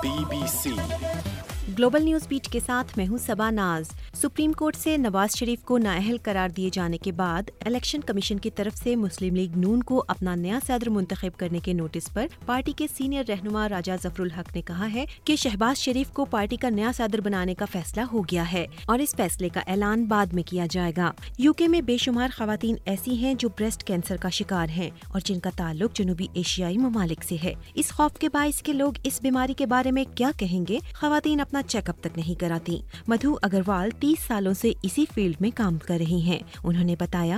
BBC global news beat के साथ मैं हूं सबा नाज। सुप्रीम कोर्ट से नवाज शरीफ को नाअहल करार दिए जाने के बाद इलेक्शन कमीशन की तरफ से मुस्लिम लीग नून को अपना नया सदर मुंतखब करने के नोटिस पर पार्टी के सीनियर रहनुमा राजा जफरुल हक ने कहा है कि शहबाज शरीफ को पार्टी का नया सदर बनाने का फैसला हो गया है और इस फैसले का ऐलान बाद में किया जाएगा। यूके में बेशुमार खवातीन ऐसी हैं जो ब्रेस्ट कैंसर का शिकार हैं और जिनका ताल्लुक जनूबी एशियाई ममालिक से है। इस खौफ के बाइस के लोग इस बीमारी के बारे में क्या कहेंगे? खवातीन अपना चेकअप तक नहीं कराती। मधु अग्रवाल 30 सालों से इसी फील्ड में काम कर रही हैं। उन्होंने बताया,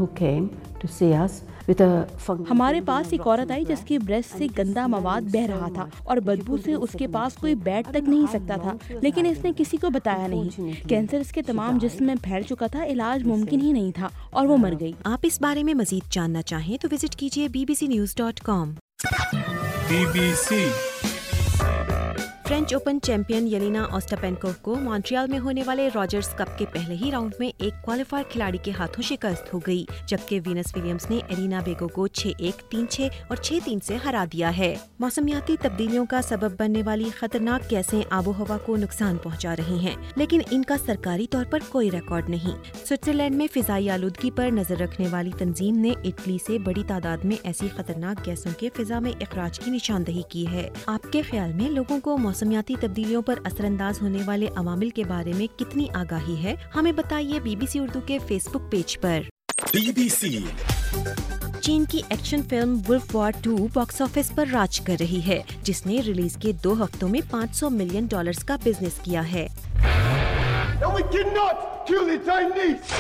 हमारे पास एक औरत आई जिसकी ब्रेस्ट से गंदा मवाद बह रहा था और बदबू से उसके पास कोई बैठ तक नहीं सकता था, लेकिन इसने किसी को बताया नहीं। कैंसर इसके तमाम जिस्म में फैल चुका था, इलाज मुमकिन ही नहीं था और वो मर गई। आप इस बारे में मजीद जानना चाहें तो विजिट कीजिए bbcnews.com। BBC French Open champion येलेना ओस्टापेंकोव को मॉन्ट्रियल में होने वाले रॉजर्स कप के पहले ही राउंड में एक क्वालिफायर खिलाड़ी के हाथों शिकस्त हो गई, जबकि वीनस विलियम्स ने एरिना बेगो को 6-1, 3-6 और 6-3 से हरा दिया है। मौसमियाती तब्दीलियों का सबब बनने वाली खतरनाक गैसें आबो हवा को नुकसान पहुंचा रही हैं, लेकिन इनका सरकारी तौर पर कोई रिकॉर्ड नहीं। स्विट्जरलैंड में फिजाई आलूदगी पर नजर रखने वाली तंजीम ने इटली से बड़ी तादाद में ऐसी खतरनाक गैसों के फिजा में इखराज की निशानदही की है। आपके ख्याल में लोगों को मौसमियाती तब्दीलियों पर असरअंदाज होने वाले अवामिल के बारे में कितनी आगाही है? हमें बताइए BBC उर्दू के फेसबुक पेज पर। BBC चीन की action film Wolf War 2 box office पर राज कर रही है, जिसने रिलीज के 2 हफ्तों में $500 मिलियन का बिजनेस किया है। And we cannot kill the Chinese!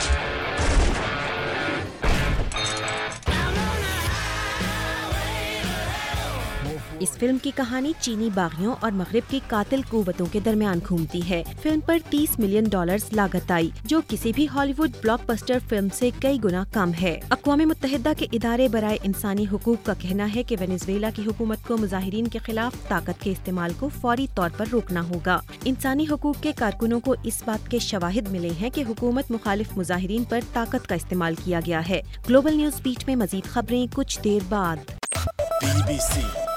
इस फिल्म की कहानी चीनी बागियों और मगरिब की कातिल कुव्वतों के दरमियान घूमती है। फिल्म पर $30 मिलियन लागत आई, जो किसी भी हॉलीवुड ब्लॉकबस्टर फिल्म से कई गुना कम है। अक़वाम मुत्तहिदा के इदारे बराए इंसानी हुकूक का कहना है कि वेनेज़ुएला की हुकूमत को मुजाहिरीन के खिलाफ ताकत के इस्तेमाल को फौरी तौर पर रोकना होगा। इंसानी हुकूक के कारकुनों को इस बात के शवाहिद मिले हैं कि हुकूमत मुखालिफ मुजाहिरीन पर ताकत का इस्तेमाल किया गया है। ग्लोबल न्यूज बीट में मजीद खबरें कुछ देर बाद। BBC